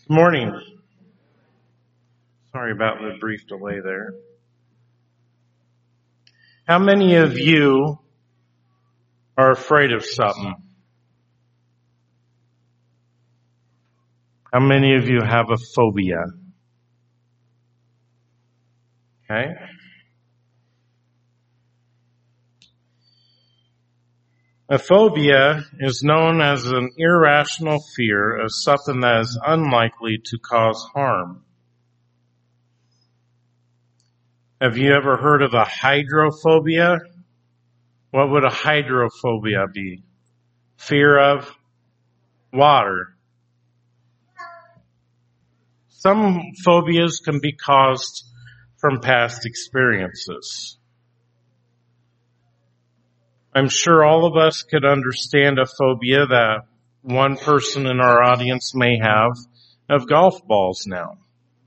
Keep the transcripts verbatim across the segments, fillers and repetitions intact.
Good morning. Sorry about the brief delay there. How many of you are afraid of something? How many of you have a phobia? Okay. A phobia is known as an irrational fear of something that is unlikely to cause harm. Have you ever heard of a hydrophobia? What would a hydrophobia be? Fear of water. Some phobias can be caused from past experiences. I'm sure all of us could understand a phobia that one person in our audience may have of golf balls now.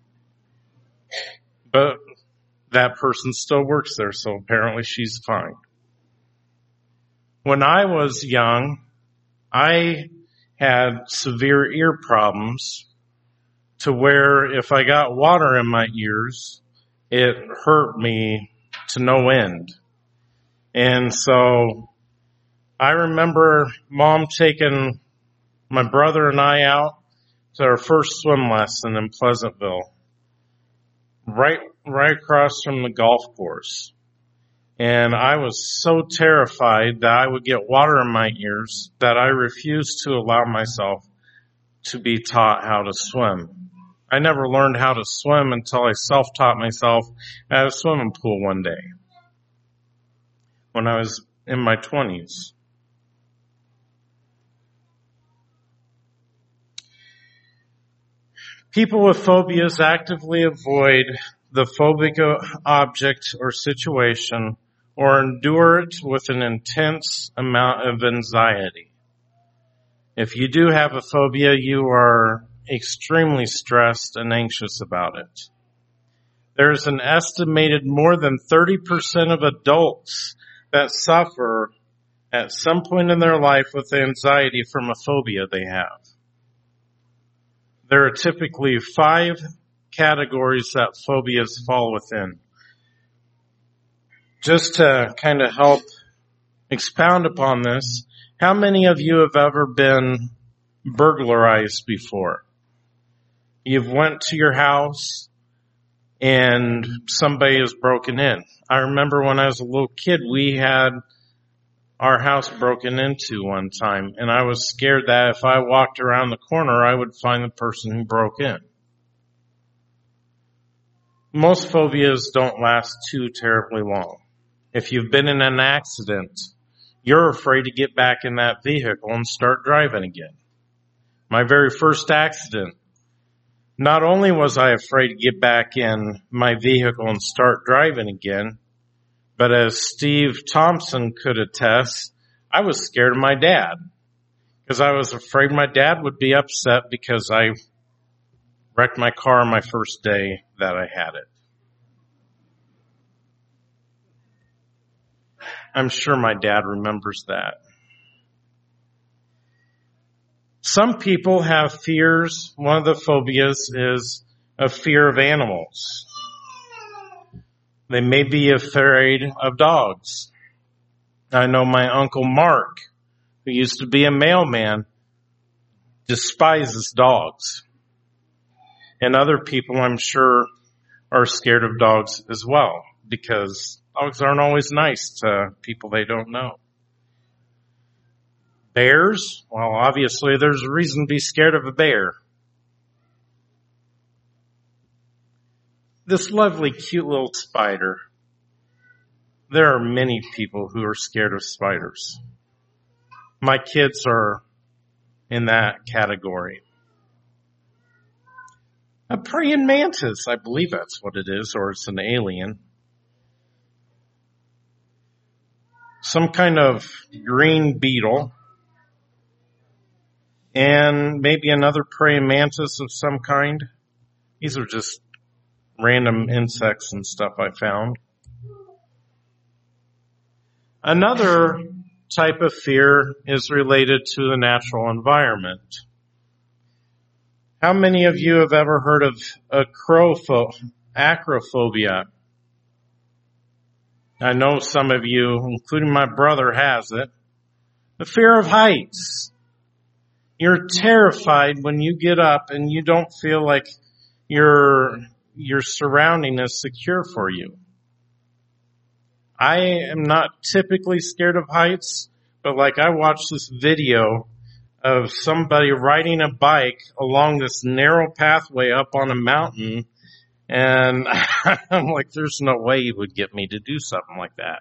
But that person still works there, so apparently she's fine. When I was young, I had severe ear problems to where if I got water in my ears, it hurt me to no end. And so I remember Mom taking my brother and I out to our first swim lesson in Pleasantville, right, right across from the golf course. And I was so terrified that I would get water in my ears that I refused to allow myself to be taught how to swim. I never learned how to swim until I self-taught myself at a swimming pool one day when I was in my twenties. People with phobias actively avoid the phobic object or situation or endure it with an intense amount of anxiety. If you do have a phobia, you are extremely stressed and anxious about it. There's an estimated more than thirty percent of adults that suffer at some point in their life with anxiety from a phobia they have. There are typically five categories that phobias fall within. Just to kind of help expound upon this, how many of you have ever been burglarized before? You've went to your house and somebody has broken in. I remember when I was a little kid, we had our house broken into one time, and I was scared that if I walked around the corner, I would find the person who broke in. Most phobias don't last too terribly long. If you've been in an accident, you're afraid to get back in that vehicle and start driving again. My very first accident, not only was I afraid to get back in my vehicle and start driving again, but as Steve Thompson could attest, I was scared of my dad because I was afraid my dad would be upset because I wrecked my car on my first day that I had it. I'm sure my dad remembers that. Some people have fears. One of the phobias is a fear of animals. They may be afraid of dogs. I know my Uncle Mark, who used to be a mailman, despises dogs. And other people, I'm sure, are scared of dogs as well, because dogs aren't always nice to people they don't know. Bears? Well, obviously there's a reason to be scared of a bear. This lovely, cute little spider. There are many people who are scared of spiders. My kids are in that category. A praying mantis, I believe that's what it is, or it's an alien. Some kind of green beetle. And maybe another praying mantis of some kind. These are just random insects and stuff I found. Another type of fear is related to the natural environment. How many of you have ever heard of acropho- acrophobia? I know some of you, including my brother, has it. The fear of heights. You're terrified when you get up and you don't feel like your, your surrounding is secure for you. I am not typically scared of heights, but like I watched this video of somebody riding a bike along this narrow pathway up on a mountain, and I'm like, there's no way he would get me to do something like that.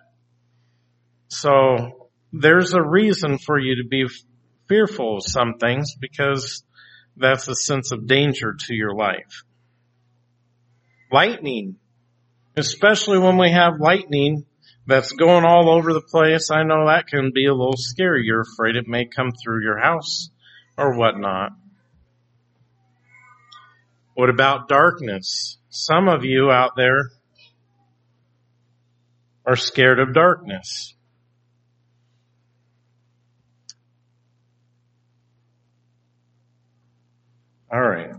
So there's a reason for you to be fearful of some things, because that's a sense of danger to your life. Lightning, especially when we have lightning that's going all over the place. I know that can be a little scary. You're afraid it may come through your house or whatnot. What about darkness? Some of you out there are scared of darkness. All right.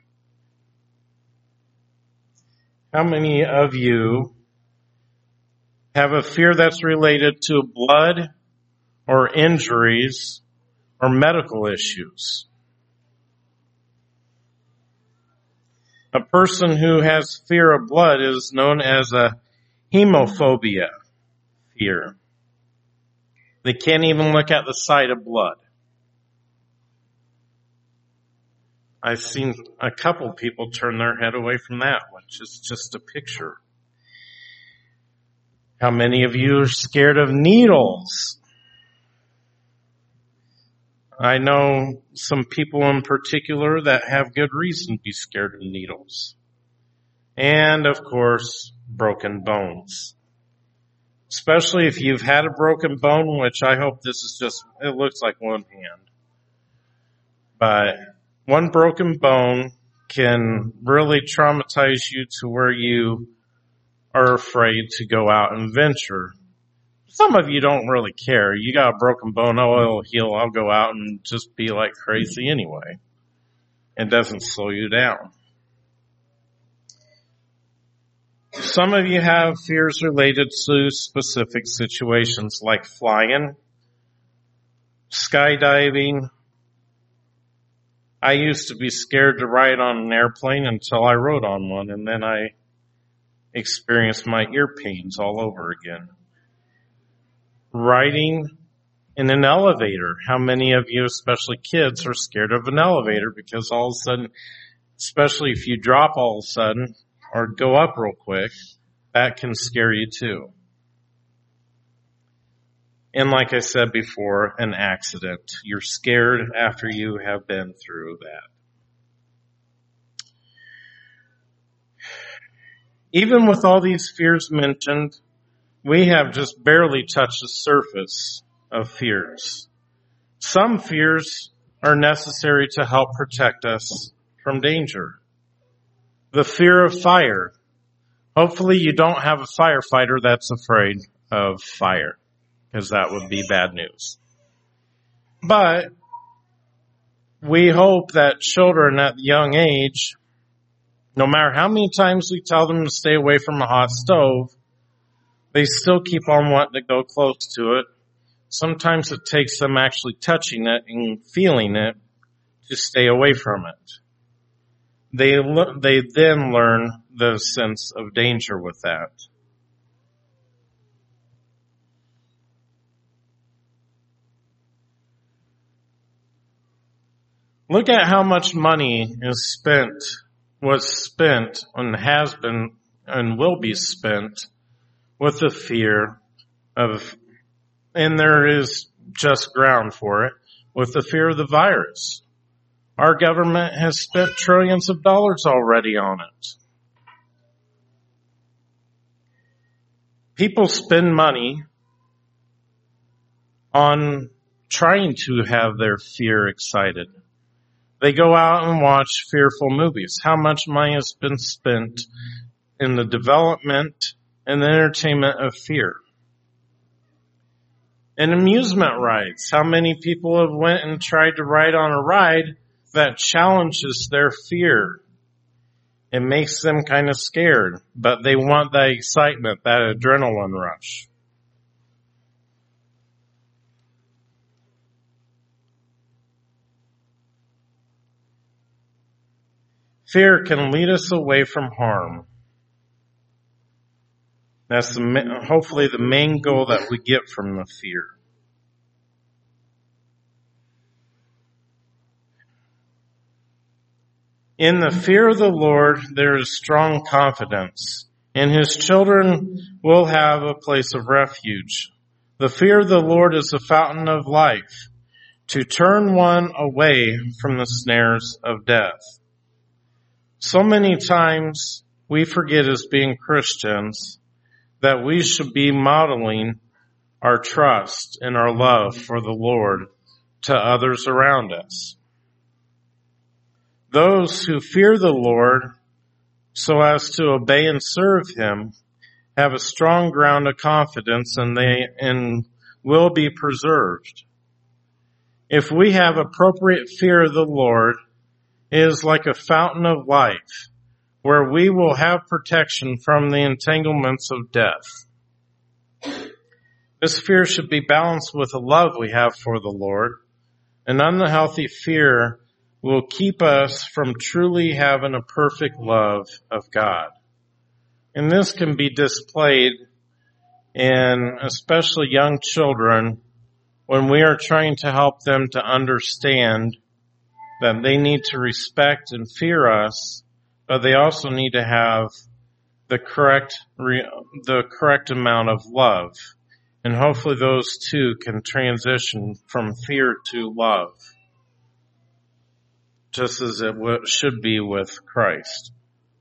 How many of you have a fear that's related to blood or injuries or medical issues? A person who has fear of blood is known as a hemophobia fear. They can't even look at the sight of blood. I've seen a couple people turn their head away from that, which is just a picture. How many of you are scared of needles? I know some people in particular that have good reason to be scared of needles. And, of course, broken bones. Especially if you've had a broken bone, which I hope this is just, it looks like one hand. But one broken bone can really traumatize you to where you are afraid to go out and venture. Some of you don't really care. You got a broken bone, oh, it'll heal. I'll go out and just be like crazy anyway. It doesn't slow you down. Some of you have fears related to specific situations like flying, skydiving. I used to be scared to ride on an airplane until I rode on one, and then I experienced my ear pains all over again. Riding in an elevator. How many of you, especially kids, are scared of an elevator because all of a sudden, especially if you drop all of a sudden or go up real quick, that can scare you too. And like I said before, an accident. You're scared after you have been through that. Even with all these fears mentioned, we have just barely touched the surface of fears. Some fears are necessary to help protect us from danger. The fear of fire. Hopefully you don't have a firefighter that's afraid of fire, because that would be bad news. But we hope that children at the young age, no matter how many times we tell them to stay away from a hot stove, they still keep on wanting to go close to it. Sometimes it takes them actually touching it and feeling it to stay away from it. They they then learn the sense of danger with that. Look at how much money is spent, was spent, and has been, and will be spent with the fear of, and there is just ground for it, with the fear of the virus. Our government has spent trillions of dollars already on it. People spend money on trying to have their fear excited. They go out and watch fearful movies. How much money has been spent in the development and the entertainment of fear? And amusement rides. How many people have went and tried to ride on a ride that challenges their fear. It makes them kind of scared, but they want that excitement, that adrenaline rush. Fear can lead us away from harm. That's the, hopefully the main goal that we get from the fear. In the fear of the Lord, there is strong confidence, and his children will have a place of refuge. The fear of the Lord is the fountain of life, to turn one away from the snares of death. So many times we forget as being Christians that we should be modeling our trust and our love for the Lord to others around us. Those who fear the Lord so as to obey and serve him have a strong ground of confidence, and they and will be preserved. If we have appropriate fear of the Lord, it is like a fountain of life where we will have protection from the entanglements of death. This fear should be balanced with the love we have for the Lord. An unhealthy fear will keep us from truly having a perfect love of God. And this can be displayed in especially young children when we are trying to help them to understand that they need to respect and fear us, but they also need to have the correct, the correct amount of love. And hopefully those two can transition from fear to love, just as it should be with Christ.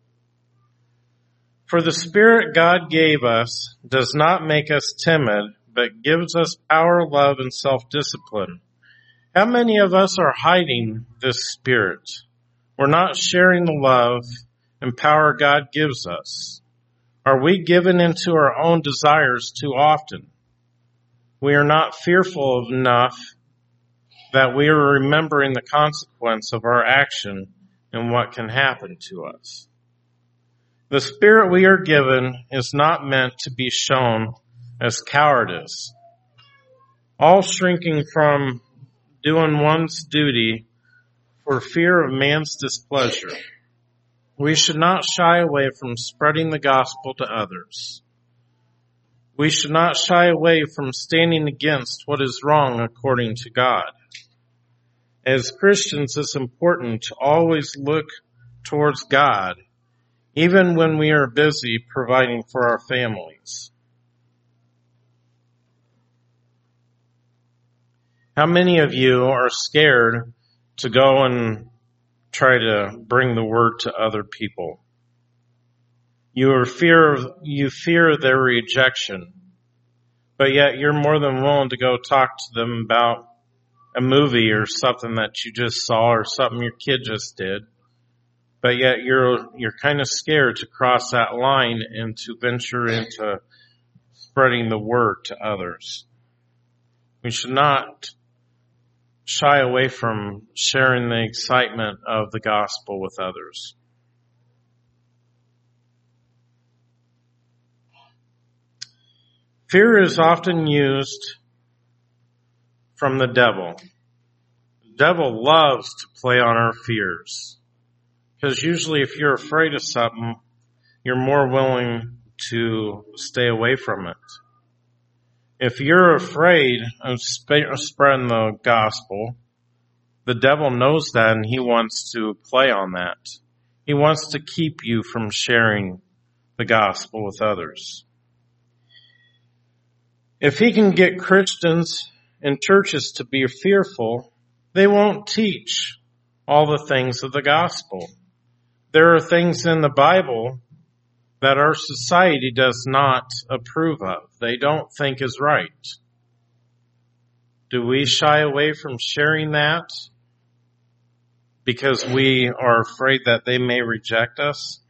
For the Spirit God gave us does not make us timid, but gives us power, love, and self-discipline. How many of us are hiding this Spirit? We're not sharing the love and power God gives us. Are we given into our own desires too often? We are not fearful enough that we are remembering the consequence of our action and what can happen to us. The Spirit we are given is not meant to be shown as cowardice. All shrinking from doing one's duty for fear of man's displeasure. We should not shy away from spreading the gospel to others. We should not shy away from standing against what is wrong according to God. As Christians, it's important to always look towards God, even when we are busy providing for our families. How many of you are scared to go and try to bring the word to other people? You are fear, you fear their rejection, but yet you're more than willing to go talk to them about a movie or something that you just saw or something your kid just did. But yet you're, you're kind of scared to cross that line and to venture into spreading the word to others. We should not shy away from sharing the excitement of the gospel with others. Fear is often used from the devil. The devil loves to play on our fears. Because usually if you're afraid of something, you're more willing to stay away from it. If you're afraid of sp- spreading the gospel, the devil knows that and he wants to play on that. He wants to keep you from sharing the gospel with others. If he can get Christians and churches to be fearful, they won't teach all the things of the gospel. There are things in the Bible that our society does not approve of. They don't think is right. Do we shy away from sharing that because we are afraid that they may reject us?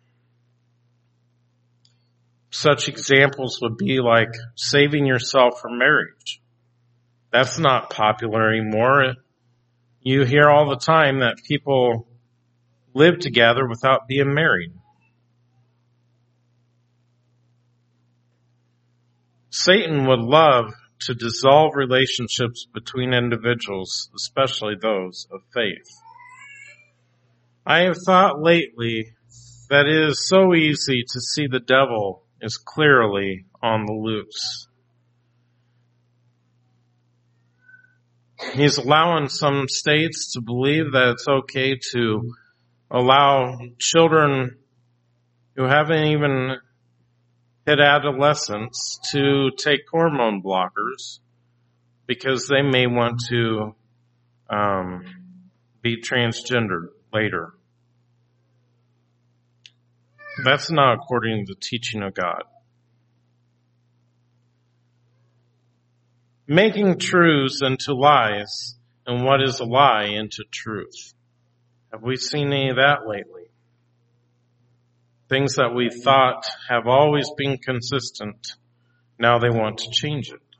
Such examples would be like saving yourself from marriage. That's not popular anymore. You hear all the time that people live together without being married. Satan would love to dissolve relationships between individuals, especially those of faith. I have thought lately that it is so easy to see the devil is clearly on the loose. He's allowing some states to believe that it's okay to allow children who haven't even hit adolescence to take hormone blockers because they may want to um, be transgendered later. That's not according to the teaching of God. Making truths into lies and what is a lie into truth. Have we seen any of that lately? Things that we thought have always been consistent, now they want to change it.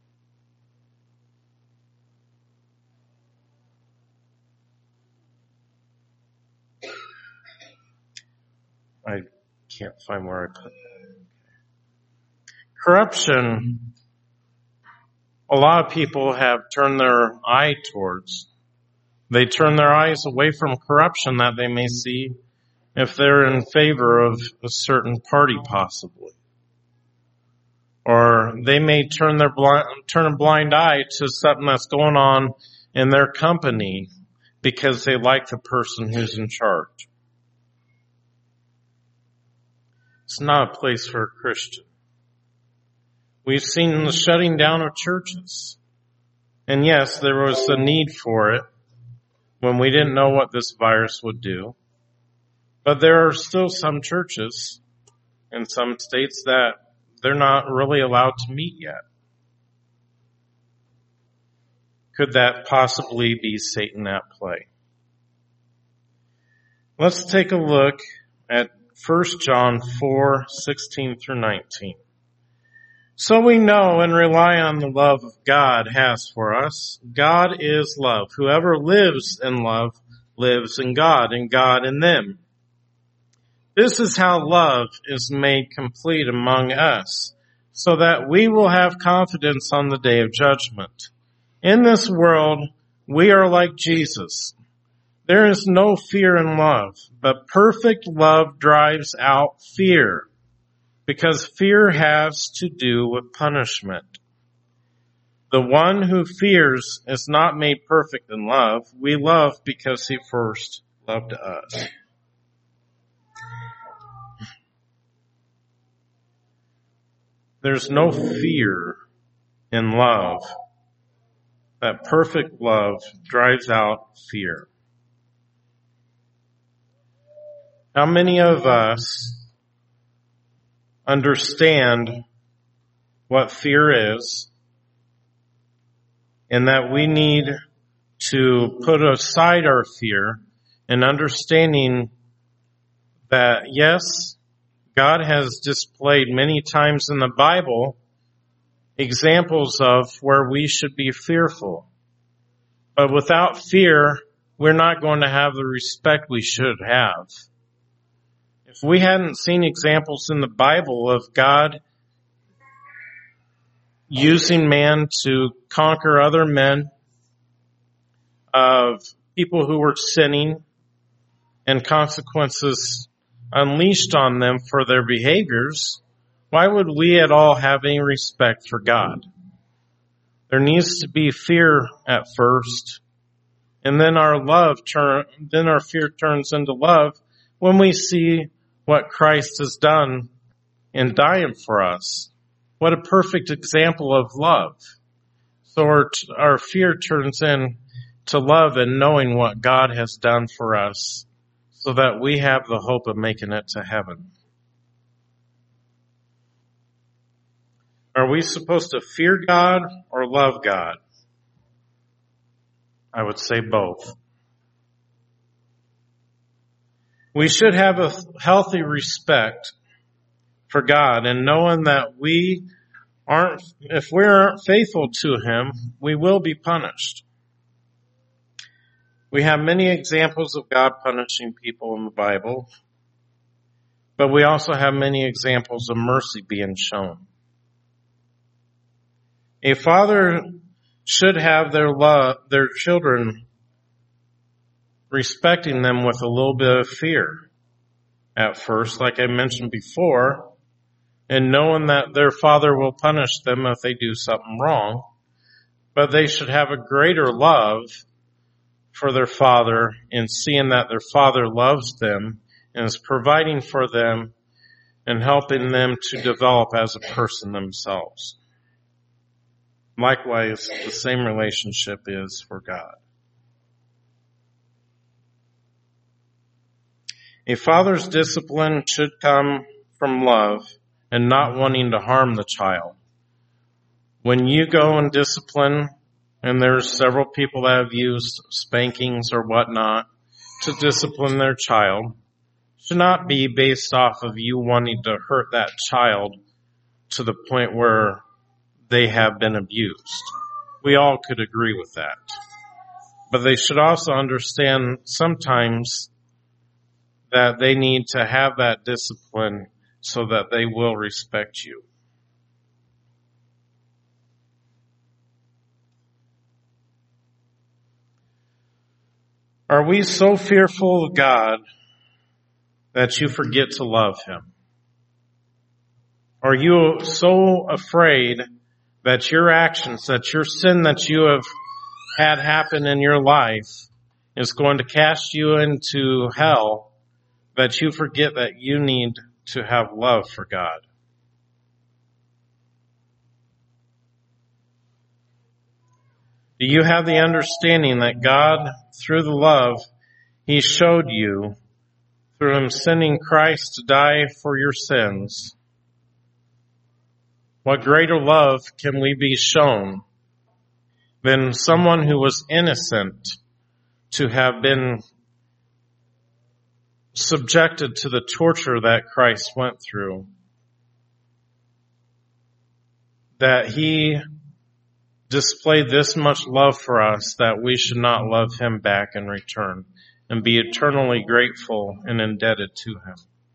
I can't find where I put that. Corruption, a lot of people have turned their eye towards. They turn their eyes away from corruption that they may see if they're in favor of a certain party possibly. Or they may turn their blind, turn a blind eye to something that's going on in their company because they like the person who's in charge. It's not a place for a Christian. We've seen the shutting down of churches. And yes, there was a need for it when we didn't know what this virus would do. But there are still some churches in some states that they're not really allowed to meet yet. Could that possibly be Satan at play? Let's take a look at First John four, sixteen through nineteen. So we know and rely on the love God has for us. God is love. Whoever lives in love lives in God, and God in them. This is how love is made complete among us, so that we will have confidence on the day of judgment. In this world, we are like Jesus. There is no fear in love, but perfect love drives out fear, because fear has to do with punishment. The one who fears is not made perfect in love. We love because he first loved us. There's no fear in love. That perfect love drives out fear. How many of us understand what fear is and that we need to put aside our fear and understanding that, yes, God has displayed many times in the Bible examples of where we should be fearful. But without fear, we're not going to have the respect we should have. If we hadn't seen examples in the Bible of God using man to conquer other men, of people who were sinning and consequences unleashed on them for their behaviors, why would we at all have any respect for God? There needs to be fear at first, and then our love turn, then our fear turns into love when we see what Christ has done in dying for us. What a perfect example of love. So our, our fear turns into love and knowing what God has done for us so that we have the hope of making it to heaven. Are we supposed to fear God or love God? I would say both. We should have a healthy respect for God and knowing that we aren't, if we aren't faithful to Him, we will be punished. We have many examples of God punishing people in the Bible, but we also have many examples of mercy being shown. A father should have their love, their children respecting them with a little bit of fear at first, like I mentioned before, and knowing that their father will punish them if they do something wrong. But they should have a greater love for their father in seeing that their father loves them and is providing for them and helping them to develop as a person themselves. Likewise, the same relationship is for God. A father's discipline should come from love and not wanting to harm the child. When you go and discipline, and there's several people that have used spankings or whatnot to discipline their child, should not be based off of you wanting to hurt that child to the point where they have been abused. We all could agree with that. But they should also understand sometimes that they need to have that discipline so that they will respect you. Are we so fearful of God that you forget to love Him? Are you so afraid that your actions, that your sin that you have had happen in your life is going to cast you into hell, that you forget that you need to have love for God? Do you have the understanding that God, through the love He showed you, through Him sending Christ to die for your sins, what greater love can we be shown than someone who was innocent to have been subjected to the torture that Christ went through? That He displayed this much love for us that we should not love Him back in return and be eternally grateful and indebted to Him.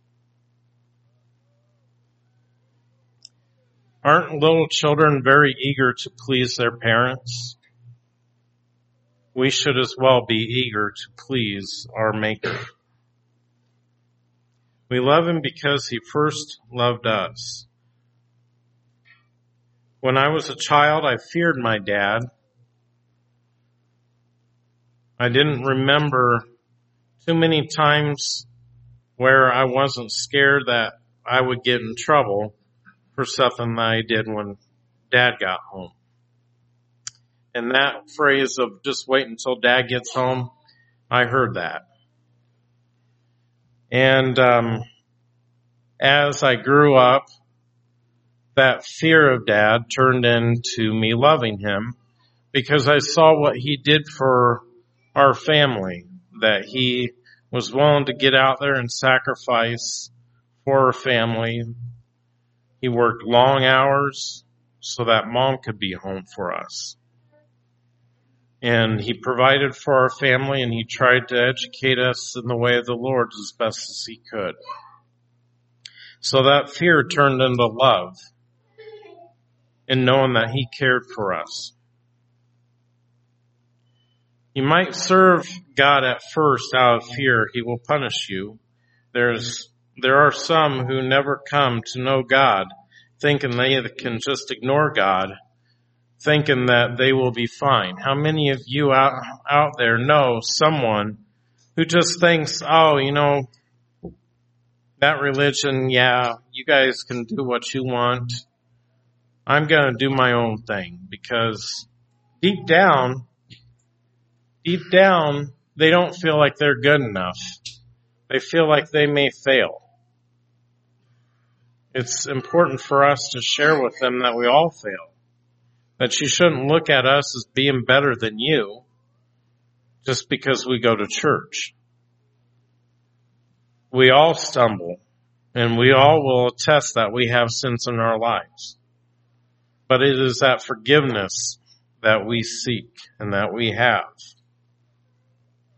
Aren't little children very eager to please their parents? We should as well be eager to please our Maker. We love Him because He first loved us. When I was a child, I feared my dad. I didn't remember too many times where I wasn't scared that I would get in trouble for something that I did when Dad got home. And that phrase of just wait until Dad gets home, I heard that. And um, as I grew up, that fear of Dad turned into me loving him because I saw what he did for our family, that he was willing to get out there and sacrifice for our family. He worked long hours so that Mom could be home for us. And he provided for our family, and he tried to educate us in the way of the Lord as best as he could. So that fear turned into love, and knowing that he cared for us. You might serve God at first out of fear. He will punish you. There's, there are some who never come to know God, thinking they can just ignore God, thinking that they will be fine. How many of you out, out there know someone who just thinks, oh, you know, that religion, yeah, you guys can do what you want. I'm going to do my own thing, because deep down, deep down, they don't feel like they're good enough. They feel like they may fail. It's important for us to share with them that we all fail. That you shouldn't look at us as being better than you just because we go to church. We all stumble, and we all will attest that we have sins in our lives. But it is that forgiveness that we seek and that we have.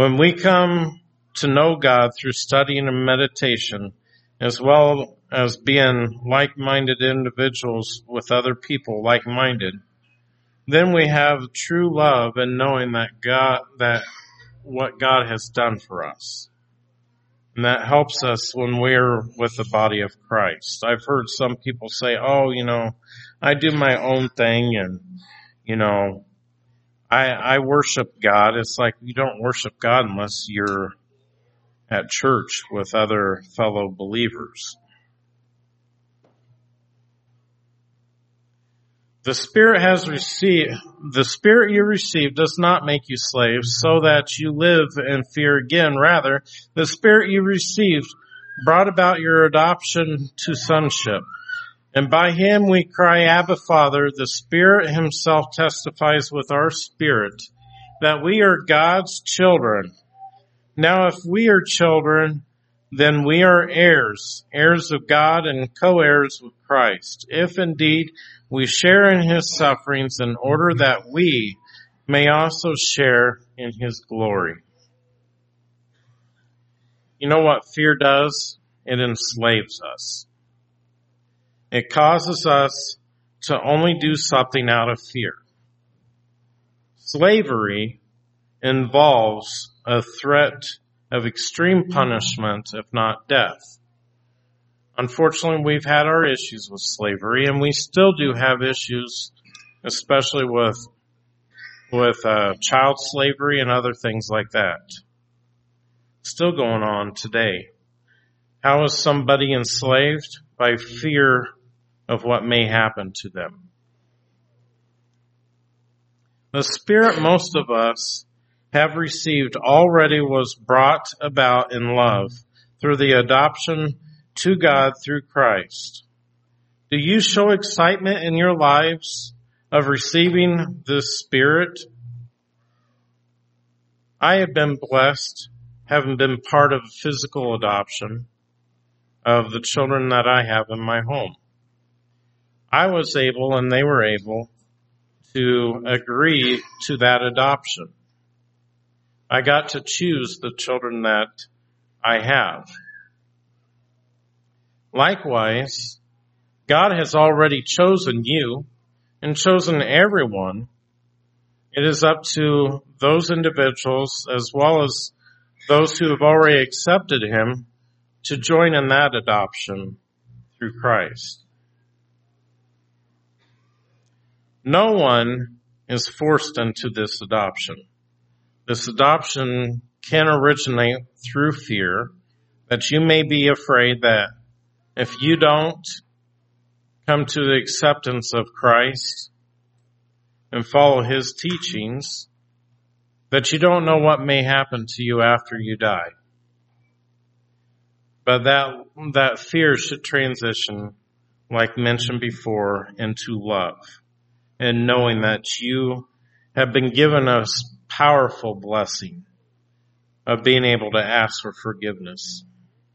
When we come to know God through studying and meditation, as well as being like-minded individuals with other people like-minded, then we have true love and knowing that God, that what God has done for us. And that helps us when we're with the body of Christ. I've heard some people say, oh, you know, I do my own thing and, you know, I, I worship God. It's like you don't worship God unless you're at church with other fellow believers. The Spirit has received, the Spirit you receive does not make you slaves so that you live in fear again. Rather, the Spirit you received brought about your adoption to sonship. And by Him we cry, Abba, Father. The Spirit Himself testifies with our spirit that we are God's children. Now if we are children, then we are heirs, heirs of God and co-heirs with Christ, if indeed we share in His sufferings in order that we may also share in His glory. You know what fear does? It enslaves us. It causes us to only do something out of fear. Slavery involves a threat of extreme punishment, if not death. Unfortunately, we've had our issues with slavery, and we still do have issues, especially with with uh, child slavery and other things like that. Still going on today. How is somebody enslaved? By fear of what may happen to them. The Spirit most of us have received already was brought about in love through the adoption to God through Christ. Do you show excitement in your lives of receiving this Spirit? I have been blessed, having been part of physical adoption of the children that I have in my home. I was able, and they were able, to agree to that adoption. I got to choose the children that I have. Likewise, God has already chosen you and chosen everyone. It is up to those individuals as well as those who have already accepted Him to join in that adoption through Christ. No one is forced into this adoption. This adoption can originate through fear, that you may be afraid that if you don't come to the acceptance of Christ and follow His teachings, that you don't know what may happen to you after you die. But that, that fear should transition, like mentioned before, into love. And knowing that you have been given a powerful blessing of being able to ask for forgiveness.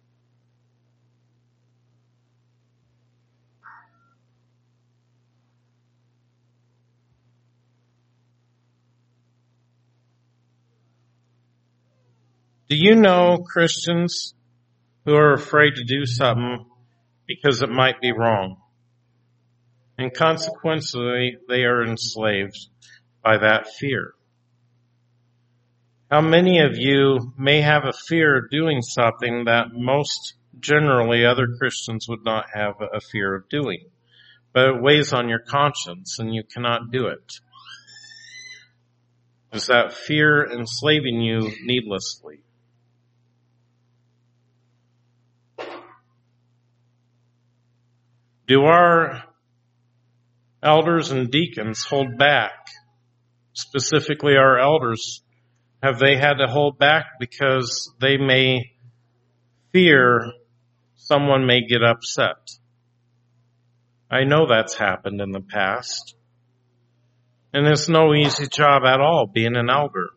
Do you know Christians who are afraid to do something because it might be wrong? And consequently, they are enslaved by that fear. How many of you may have a fear of doing something that most generally other Christians would not have a fear of doing, but it weighs on your conscience and you cannot do it? Is that fear enslaving you needlessly? Do our elders and deacons hold back? Specifically our elders, have they had to hold back because they may fear someone may get upset? I know that's happened in the past. And it's no easy job at all being an elder.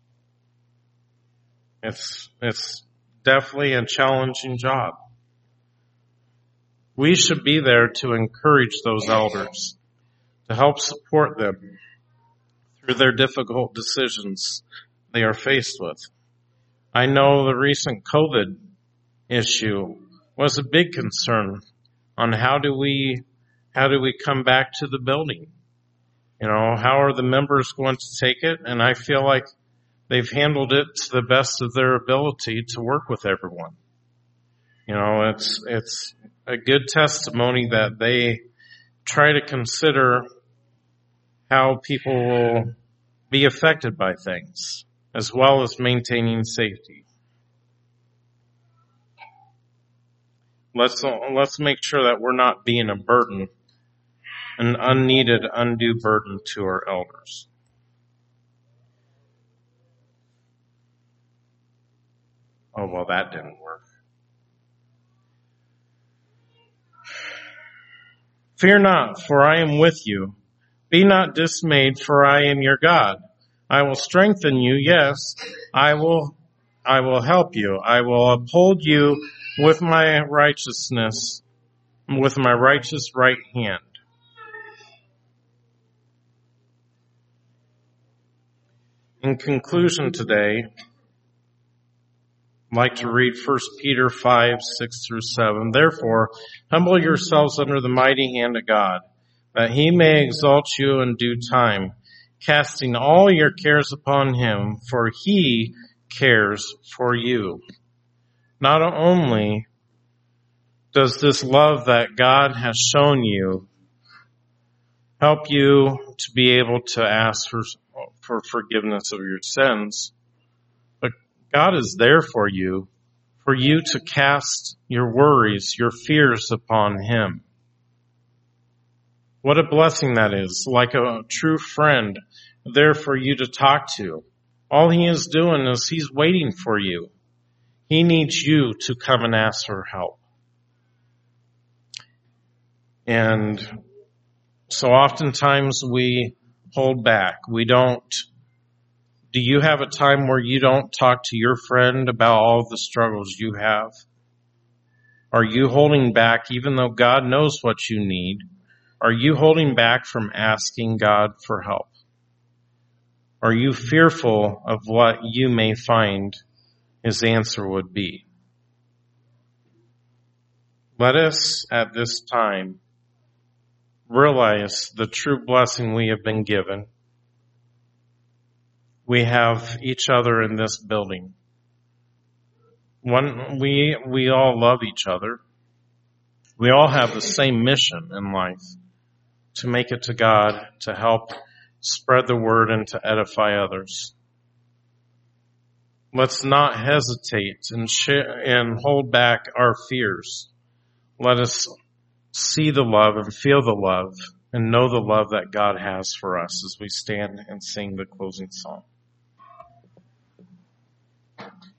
It's, it's definitely a challenging job. We should be there to encourage those elders, to help support them through their difficult decisions they are faced with. I know the recent COVID issue was a big concern on how do we, how do we come back to the building? You know, how are the members going to take it? And I feel like they've handled it to the best of their ability to work with everyone. You know, it's, it's a good testimony that they try to consider how people will be affected by things, as well as maintaining safety. Let's, let's make sure that we're not being a burden, an unneeded, undue burden to our elders. Oh, well, that didn't work. Fear not, for I am with you. Be not dismayed, for I am your God. I will strengthen you, yes, I will, I will help you. I will uphold you with my righteousness, with my righteous right hand. In conclusion today, I'd like to read First Peter five, six through seven. Therefore, humble yourselves under the mighty hand of God, that he may exalt you in due time, casting all your cares upon him, for he cares for you. Not only does this love that God has shown you help you to be able to ask for, for forgiveness of your sins, but God is there for you, for you to cast your worries, your fears upon him. What a blessing that is, like a true friend there for you to talk to. All he is doing is he's waiting for you. He needs you to come and ask for help. And so oftentimes we hold back. We don't. Do you have a time where you don't talk to your friend about all the struggles you have? Are you holding back even though God knows what you need? Are you holding back from asking God for help? Are you fearful of what you may find his answer would be? Let us at this time realize the true blessing we have been given. We have each other in this building. One, we, we all love each other. We all have the same mission in life, to make it to God, to help spread the word and to edify others. Let's not hesitate and share and hold back our fears. Let us see the love and feel the love and know the love that God has for us as we stand and sing the closing song.